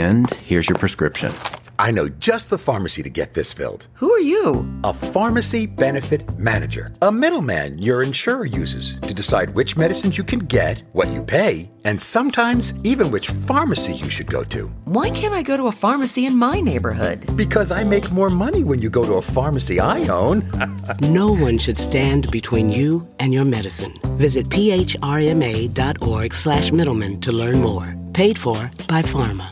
And here's your prescription. I know just the pharmacy to get this filled. Who are you? A pharmacy benefit manager. A middleman your insurer uses to decide which medicines you can get, what you pay, and sometimes even which pharmacy you should go to. Why can't I go to a pharmacy in my neighborhood? Because I make more money when you go to a pharmacy I own. No one should stand between you and your medicine. Visit phrma.org/middleman to learn more. Paid for by Pharma.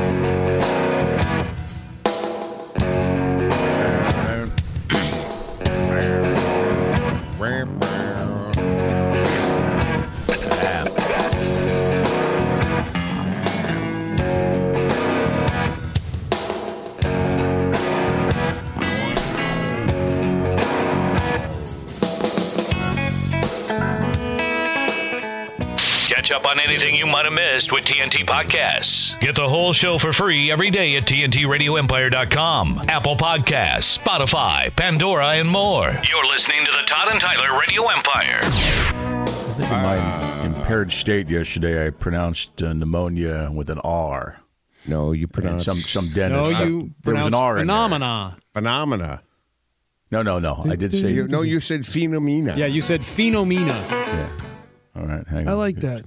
Catch up on anything you might have missed with TNT Podcasts. Get the whole show for free every day at TNTRadioEmpire.com, Apple Podcasts, Spotify, Pandora, and more. You're listening to the Todd and Tyler Radio Empire. I think in my impaired state yesterday, I pronounced pneumonia with an R. No, you pronounced some dentist. No, you there was an R phenomena. Phenomena. No. I did say. You said phenomena. Yeah, you said phenomena. Yeah. All right, hang on. I like that.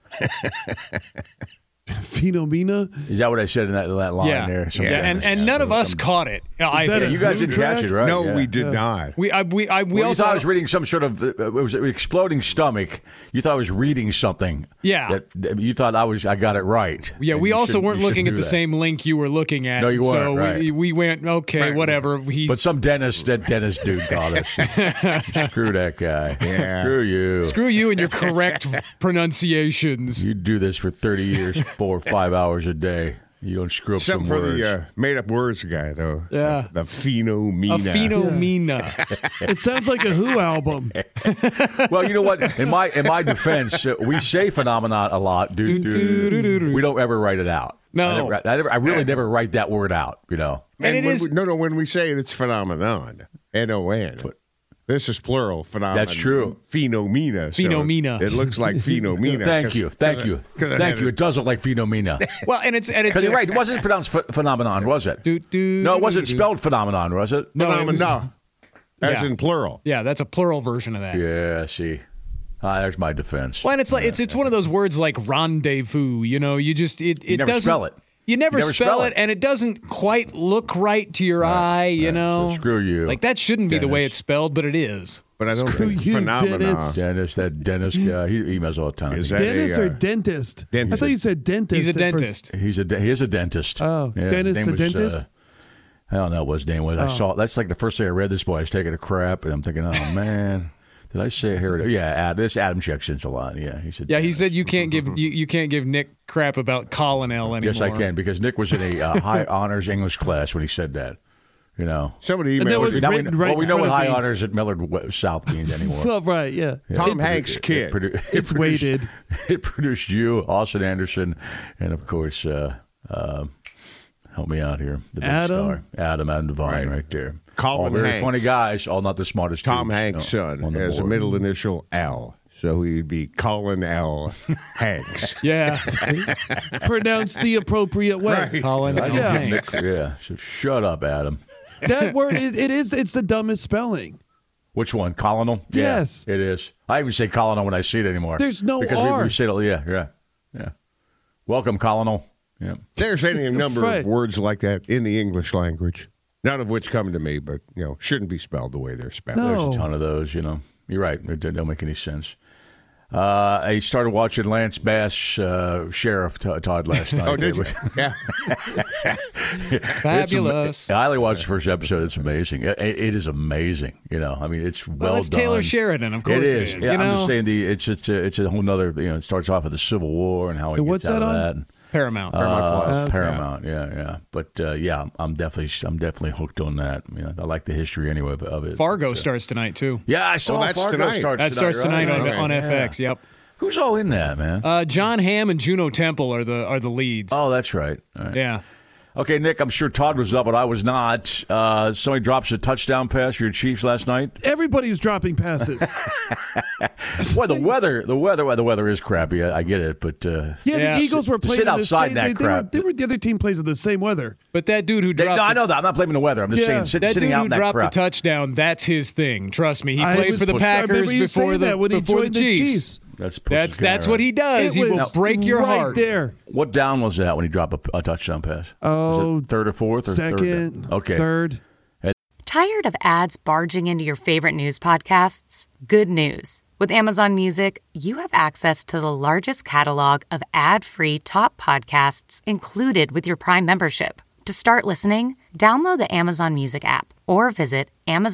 Phenomena? Is that what I said in that line there? And none of us caught it. You guys didn't catch it, right? No, we did not. We you also thought I was reading some sort of it was an exploding stomach. You thought I was reading something. Yeah. That you thought I got it right. Yeah, we also weren't looking at the same link you were looking at. No, you weren't. So right. we went, okay, whatever. But some dentist dude called us. Screw that guy. Yeah. Screw you. Screw you and your correct pronunciations. You do this for 30 years, 4 or 5 hours a day. You don't screw up Except some for words. the made-up words guy, though. Yeah. The phenomena. A phenomena. It sounds like a Who album. Well, you know what? In my defense, we say phenomenon a lot. We don't ever write it out. No. I really never write that word out, you know. And when we say it, it's phenomenon. N-O-N. This is plural, phenomenon. That's true. Phenomena. Phenomena. So it looks like phenomena. Thank you. It does look like phenomena. Well, and it's you're right. It wasn't pronounced phenomenon, was it? No, it wasn't spelled phenomenon, was it? No, phenomena. As in plural. Yeah, that's a plural version of that. Yeah. See. There's my defense. Well, and it's like it's one of those words like rendezvous. You know, you just it never doesn't spell it. You never spell it, and it doesn't quite look right to your eye, you know. So screw you. Like, that shouldn't be the way it's spelled, but it is. But I don't think phenomenon. That dentist guy, he emails all the time. Is that dentist or dentist? I thought you said dentist. He's a dentist. He is a dentist. Oh, dentist the dentist? I don't know what his name was. I saw that's like the first day I read this boy. I was taking a crap, and I'm thinking, oh, man. Did I say here? Yeah, this Adam checks in a lot. Yeah, he said. Yeah, he said you can't give you can't give Nick crap about Colonel anymore. Yes, I can, because Nick was in a high honors English class when he said that. You know, somebody emailed. We know what high honors at Millard South means anymore. Oh, right? Yeah. Tom Hanks' kid. It's weighted. It produced you, Austin Anderson, and of course, help me out here, the big star, Adam Devine, right there. Colin all very Hanks. Funny guys, all not the smartest. Tom Hanks' son has a middle initial L, so he'd be Colin L. Hanks. Yeah, pronounced the appropriate way. Right. Colin L. Hanks. Yeah, so shut up, Adam. That word it's the dumbest spelling. Which one? Colonel? Yes. Yeah, it is. I even say colonel when I see it anymore. There's no because R. we say it, yeah. Welcome, colonel. Yeah. There's any number of words like that in the English language, none of which come to me, but, shouldn't be spelled the way they're spelled. No. There's a ton of those, You're right. It don't make any sense. I started watching Lance Bass, Sheriff Todd last night. Oh, did you? Yeah. Fabulous. I only watched the first episode. It's amazing. It is amazing. I mean, it's well it's done. Taylor Sheridan, of course. It is. Yeah, I'm just saying it's a whole nother. It starts off with the Civil War and how he gets out of that. Paramount. Paramount. Yeah. But I'm definitely hooked on that. I like the history anyway of it. Fargo starts tonight too. Yeah, I saw that's Fargo tonight. That starts tonight on FX. Yep. Who's all in that, man? John Hamm and Juno Temple are the leads. Oh, that's right. All right. Yeah. Okay, Nick, I'm sure Todd was up, but I was not. Somebody drops a touchdown pass for your Chiefs last night. Everybody was dropping passes. Well, the weather is crappy. I get it, but The Eagles were playing sit in the outside same, that crap. They were the other team plays in the same weather. But that dude who dropped I know that. I'm not blaming the weather. I'm just saying that sitting dude out who in that dropped crap. the touchdown, that's his thing. Trust me. He I played was- for the I remember Packers you before saying that when he before the joined the Chiefs. That's what he does. It He will was break your right heart. there. What down was that when he dropped a touchdown pass? Oh, was it third or fourth? Or second, third? Okay. third. Tired of ads barging into your favorite news podcasts? Good news. With Amazon Music, you have access to the largest catalog of ad-free top podcasts included with your Prime membership. To start listening, download the Amazon Music app or visit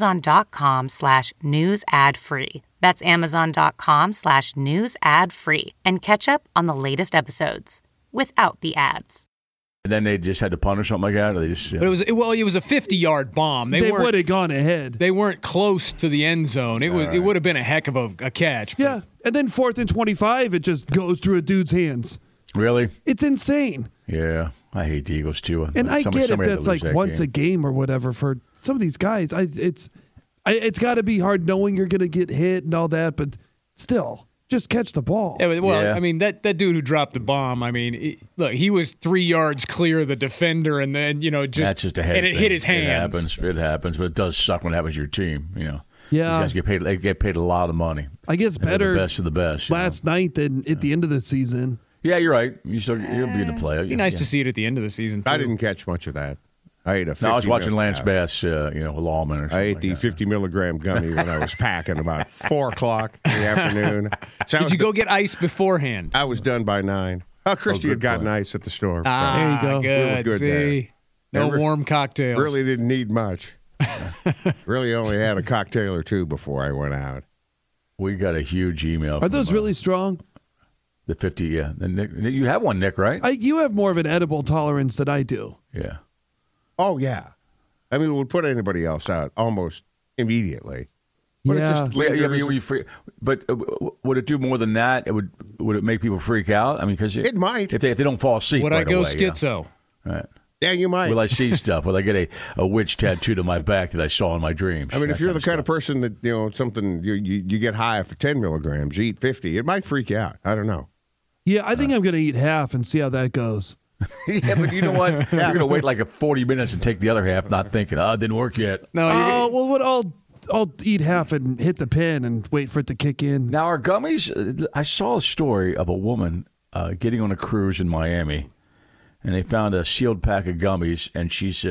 amazon.com/news ad free. That's amazon.com/news ad free and catch up on the latest episodes without the ads. And then they just had to punt or something like that? Or they just, But it was a 50-yard bomb. They weren't- would have gone ahead. They weren't close to the end zone. It would have been a heck of a catch. but- Yeah, and then 4th and 25, it just goes through a dude's hands. Really? It's insane. Yeah. I hate the Eagles, too. And I get if somebody had that's to like lose that once a game or whatever for some of these guys. It's got to be hard knowing you're going to get hit and all that, but still, just catch the ball. Yeah, well, Yeah. I mean, that dude who dropped the bomb, I mean, look, he was 3 yards clear of the defender, and then, That's just a head and it thing. hit his hands. It happens, but it does suck when it happens to your team, Yeah. These guys get paid a lot of money. I guess better The best of the best. last night than at the end of the season. Yeah, you're right. You'll be in the play. It'd be nice to see it at the end of the season, too. I didn't catch much of that. I ate a 50 No, I was watching mil- Lance Bass, Lawman or something. I ate like the that. 50 milligram gummy when I was packing about 4 o'clock in the afternoon. So Did you go get ice beforehand? I was done by 9. Oh, Christy good had gotten point. ice at the store. There you go. Good. We were good See? there. No Never- warm cocktails. Really didn't need much. Really only had a cocktail or two before I went out. We got a huge email. Are from, those really strong? the 50? Yeah. And Nick, you have one, Nick, right? You have more of an edible tolerance than I do. Yeah. Oh, yeah. I mean, it would put anybody else out almost immediately. But it Yeah. just lingers. But would it do more than that? Would it make people freak out? I mean, because It might. if they don't fall asleep. Would right I go away, schizo? Right. Yeah, you might. Will I see stuff? Will I get a witch tattooed to my back that I saw in my dreams? I mean, if That you're the kind stuff. of person that, something, you get high for 10 milligrams, you eat 50, it might freak you out. I don't know. Yeah, I think I'm going to eat half and see how that goes. Yeah, but you know what? You're going to wait like 40 minutes and take the other half, not thinking, it didn't work yet. No, I'll eat half and hit the pin and wait for it to kick in. Now, our gummies, I saw a story of a woman getting on a cruise in Miami, and they found a sealed pack of gummies, and she's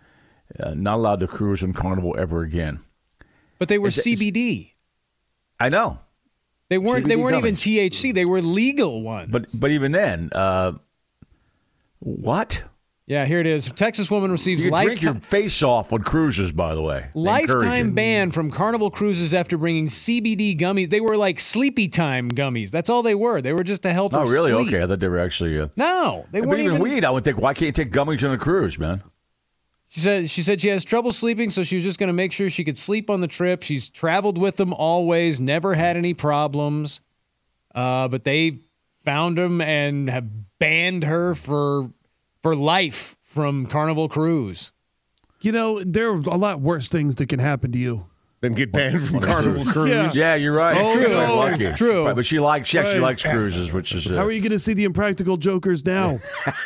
not allowed to cruise on Carnival ever again. but they were CBD. I know. They weren't. CBD They weren't even gummies. THC. They were legal ones. But even then, what? Yeah, here it is. Texas woman receives You can drink your lifetime face off on cruises, by the way. They encourage lifetime it. ban from Carnival Cruises after bringing CBD gummies. They were like sleepy time gummies. That's all they were. They were just to help her Oh, really? sleep. Okay, I thought they were actually. No, they But weren't even even. weed, I would think, why can't you take gummies on a cruise, man? She said she has trouble sleeping, so she was just going to make sure she could sleep on the trip. She's traveled with them always, never had any problems. But they found them and have banned her for life from Carnival Cruise. There are a lot worse things that can happen to you. Then get banned from Carnival Cruise. Yeah, you're right. Oh, You're no. lucky. True. Right, but she actually likes cruises, which is How are you going to see the Impractical Jokers now?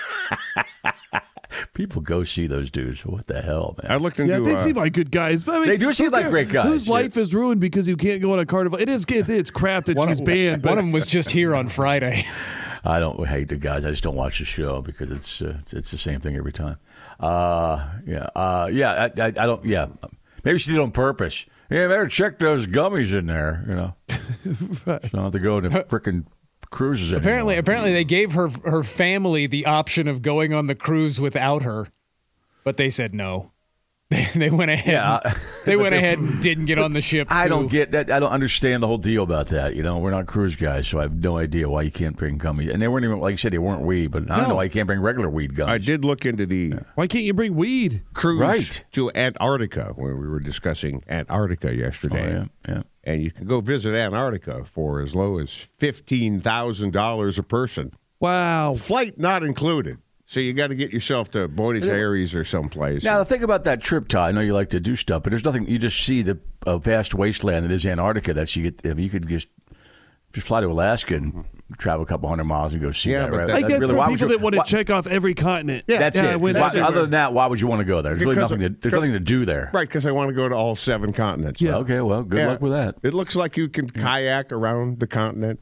people go see those dudes. What the hell, man? I looked into Yeah, they seem like good guys. But I mean, They do seem who like cares? great guys, Whose yeah. life is ruined because you can't go on a Carnival? It's crap that she's banned. One But of them was just here on Friday. I don't hate the guys. I just don't watch the show because it's the same thing every time. I don't. Yeah, maybe she did it on purpose. Yeah, better check those gummies in there. Right. So I don't have to go to frickin' cruises anymore. Apparently, they gave her family the option of going on the cruise without her, but they said no. They went ahead. Yeah, they went ahead and didn't get on the ship. I too. don't get that. I don't understand the whole deal about that. We're not cruise guys, so I have no idea why you can't bring gummies. And they weren't even, like you said, they weren't weed, but I don't know why you can't bring regular weed gummies. I did look into the why can't you bring weed? cruise Right. to Antarctica when we were discussing Antarctica yesterday. Oh, yeah. And you can go visit Antarctica for as low as $15,000 a person. Wow. Flight not included. So you got to get yourself to Buenos Aires or someplace. Now, the thing about that trip, Ty, I know you like to do stuff, but there's nothing. You just see the vast wasteland that is Antarctica. That you get. If you could just fly to Alaska and travel a couple hundred miles and go see that. Right? I guess really, for people that want to check off every continent. Yeah, that's it. Other than that, why would you want to go there? There's really Because nothing. There's nothing to do there. Right, because I want to go to all 7 continents. Yeah. Okay, well, good luck with that. It looks like you can kayak around the continent,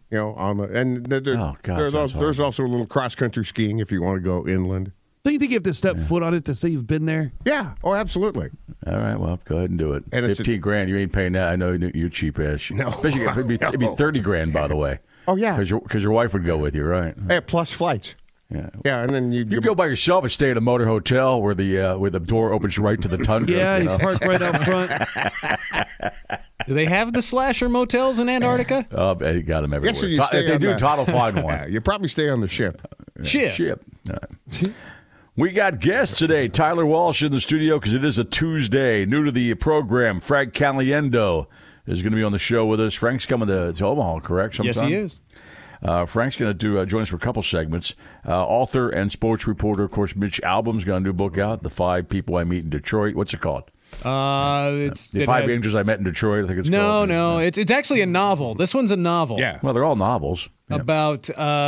there's also a little cross-country skiing if you want to go inland. Don't you think you have to step foot on it to say you've been there? Yeah. Oh, absolutely. All right, well, go ahead and do it. And $15,000, you ain't paying that. I know you're cheap ass. No. Especially it'd be $30,000, by the way. Oh, yeah. Because your wife would go with you, right? Yeah, plus flights. Yeah. Yeah, and then you go by yourself and stay at a motor hotel where the door opens right to the tundra. Yeah, you park right out front. Do they have the slasher motels in Antarctica? Oh, they got them everywhere. Yes, so you If they do, Todd will find one. Yeah, you probably stay on the ship. Ship. All right. We got guests today. Tyler Walsh in the studio because it is a Tuesday. New to the program, Frank Caliendo is going to be on the show with us. Frank's coming to Omaha, correct? Sometime? Yes, he is. Frank's going to join us for a couple segments. Author and sports reporter, of course, Mitch Albom's got a new book out, The 5 People I Meet in Detroit. What's it called? The 5 Angels I Met in Detroit, I think it's called. No. It's actually a novel. This one's a novel. Yeah. Well, they're all novels. About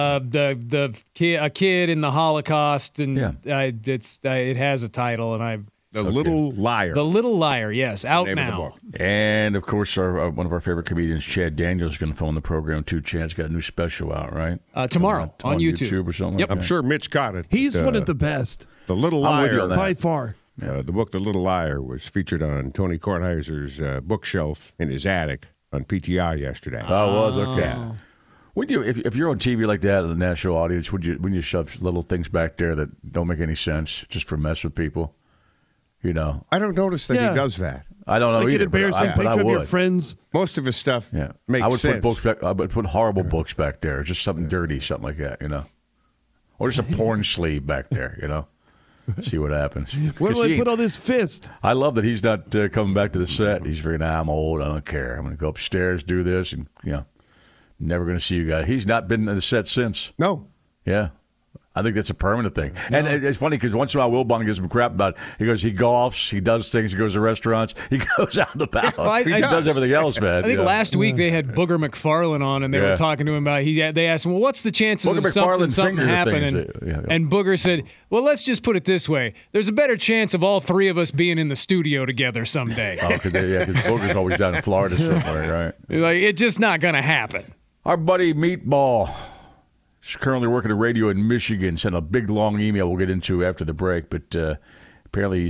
a kid in the Holocaust, and it has a title, and The Little Liar. The Little Liar, yes, out name now. of the book. And, of course, one of our favorite comedians, Chad Daniels, is going to phone the program, too. Chad's got a new special out, right? Tomorrow on YouTube. or something Yep. like I'm that. sure Mitch got it. He's one of the best. The Little I'm with you on Liar. that. By far. The book The Little Liar was featured on Tony Kornheiser's bookshelf in his attic on PTI yesterday. Oh, it was? Okay. Would you, if you're on TV like that in the national audience, wouldn't you shove little things back there that don't make any sense just for mess with people? You know, I don't notice that he does that. I don't know Like either. an embarrassing but I picture of your would. friends. Most of his stuff makes I would sense. put books back. I would put horrible books back there, just something dirty, something like that. You know, or just a porn sleeve back there. You know, see what happens. Where do I put all this fist? I love that he's not coming back to the set. He's figuring, I'm old. I don't care. I'm going to go upstairs, do this, and never going to see you guys. He's not been in the set since. No. Yeah. I think that's a permanent thing. And it's funny because once in a while, Wilbon gives him crap about it. He goes, he golfs, he does things, he goes to restaurants, he goes out and about. He does everything else, man. I think last week they had Booger McFarlane on, and they were talking to him about. They asked him, "Well, what's the chances Booger of something happening?" And Booger said, "Well, let's just put it this way: there's a better chance of all 3 of us being in the studio together someday." Because Booger's always down in Florida somewhere, right? Like, it's just not going to happen. Our buddy Meatball is currently working at radio in Michigan. Sent a big, long email we'll get into after the break. But apparently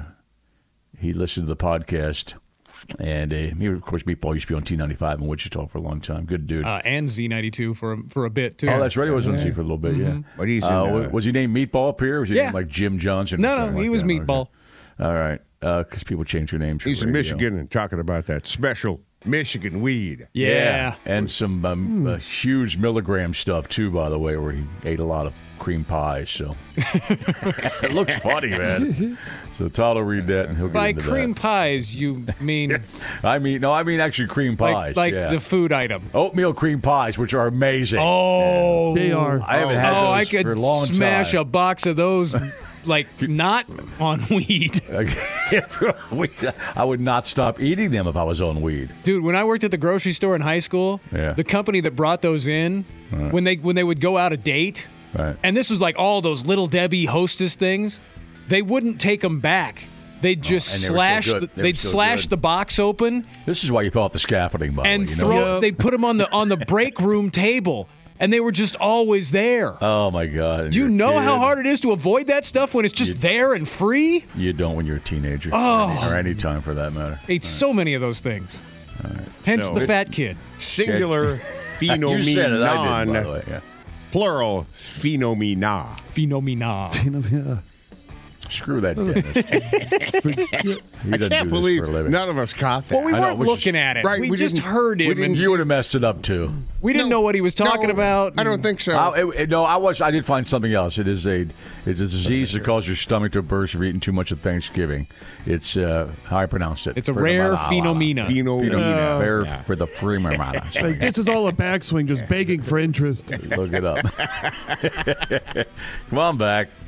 he listened to the podcast. And he, of course, Meatball used to be on T95 in Wichita for a long time. Good dude. And Z92 for a bit, too. Oh, that's right. He was on Z for a little bit, yeah. But he's was he named Meatball up here? Or was he named like Jim Johnson? No, he was Meatball. Okay. All right. Because people change their names. He's in Michigan and talking about that special Michigan weed. Yeah. And some huge milligram stuff, too, by the way, where he ate a lot of cream pies. So it looks funny, man. So Todd will read that and he'll get By into cream that. pies, you mean... I mean actually cream pies. Like the food item. Oatmeal cream pies, which are amazing. Oh. They are. I haven't had those I for could a long time. smash a box of those... Like, not on weed. I would not stop eating them if I was on weed. Dude, when I worked at the grocery store in high school, the company that brought those in, when they would go out a date, and this was like all those Little Debbie Hostess things, they wouldn't take them back. They'd just slash the box open. This is why you fell off the scaffolding, by and the way. They'd put them on the break room table. And they were just always there. Oh, my God. And do you know how hard it is to avoid that stuff when it's just there and free? You don't when you're a teenager. Oh. Or any time for that matter. Ate so many of those things. Hence the fat kid. Singular phenomenon. You said it, I did, by the way. Yeah. Plural phenomena. Phenomena. Screw that dentist. I can't believe none of us caught that. Well, we weren't looking at it. Right, we just heard him. You would have messed it up, too. We didn't know what he was talking about. I don't think so. I did find something else. It's a disease that causes your stomach to burst if you're eating too much at Thanksgiving. It's how I pronounced it. It's a rare phenomena. Rare for the phenomena. Like, this is all a backswing, just begging for interest. Look it up. Come on back.